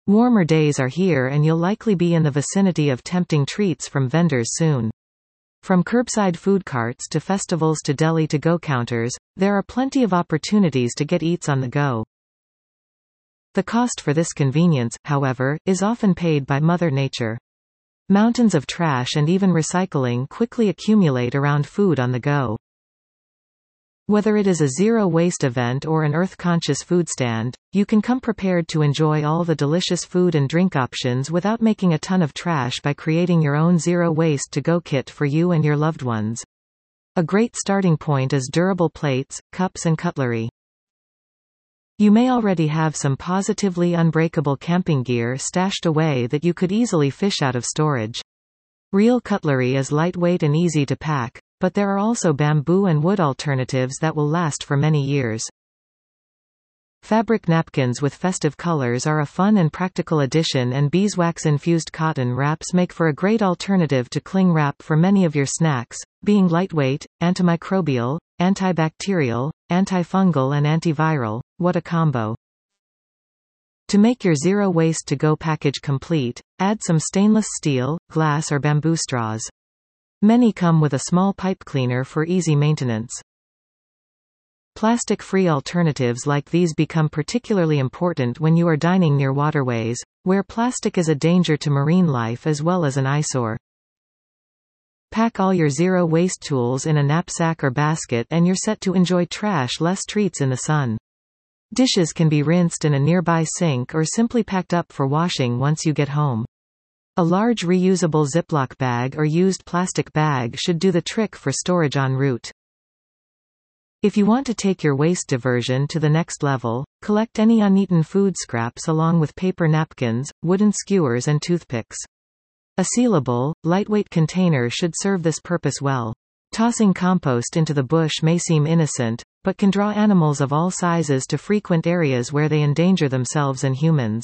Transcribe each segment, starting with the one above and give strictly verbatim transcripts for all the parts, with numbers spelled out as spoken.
Warmer days are here and you'll likely be in the vicinity of tempting treats from vendors soon. From curbside food carts to festivals to deli to-go counters, there are plenty of opportunities to get eats on the go. The cost for this convenience, however, is often paid by Mother Nature. Mountains of trash and even recycling quickly accumulate around food on the go. Whether it is a zero-waste event or an earth-conscious food stand, you can come prepared to enjoy all the delicious food and drink options without making a ton of trash by creating your own zero-waste to-go kit for you and your loved ones. A great starting point is durable plates, cups and cutlery. You may already have some positively unbreakable camping gear stashed away that you could easily fish out of storage. Real cutlery is lightweight and easy to pack, but there are also bamboo and wood alternatives that will last for many years. Fabric napkins with festive colors are a fun and practical addition, and beeswax-infused cotton wraps make for a great alternative to cling wrap for many of your snacks, being lightweight, antimicrobial, antibacterial, antifungal and antiviral. What a combo! To make your zero-waste to-go package complete, add some stainless steel, glass or bamboo straws. Many come with a small pipe cleaner for easy maintenance. Plastic-free alternatives like these become particularly important when you are dining near waterways, where plastic is a danger to marine life as well as an eyesore. Pack all your zero-waste tools in a knapsack or basket and you're set to enjoy trash-less treats in the sun. Dishes can be rinsed in a nearby sink or simply packed up for washing once you get home. A large reusable Ziploc bag or used plastic bag should do the trick for storage en route. If you want to take your waste diversion to the next level, collect any uneaten food scraps along with paper napkins, wooden skewers and toothpicks. A sealable, lightweight container should serve this purpose well. Tossing compost into the bush may seem innocent, but can draw animals of all sizes to frequent areas where they endanger themselves and humans.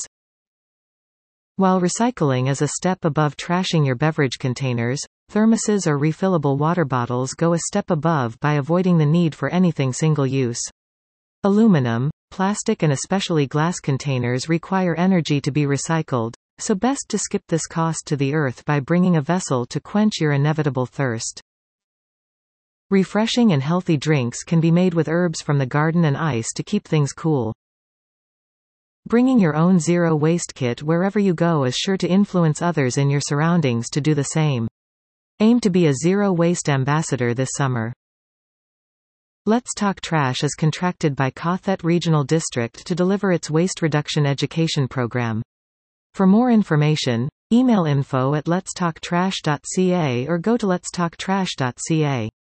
While recycling is a step above trashing your beverage containers, thermoses or refillable water bottles go a step above by avoiding the need for anything single-use. Aluminum, plastic and especially glass containers require energy to be recycled, so best to skip this cost to the earth by bringing a vessel to quench your inevitable thirst. Refreshing and healthy drinks can be made with herbs from the garden and ice to keep things cool. Bringing your own zero-waste kit wherever you go is sure to influence others in your surroundings to do the same. Aim to be a zero-waste ambassador this summer. Let's Talk Trash is contracted by Cothet Regional District to deliver its waste reduction education program. For more information, email info at letstalktrash dot c a or go to letstalktrash dot c a.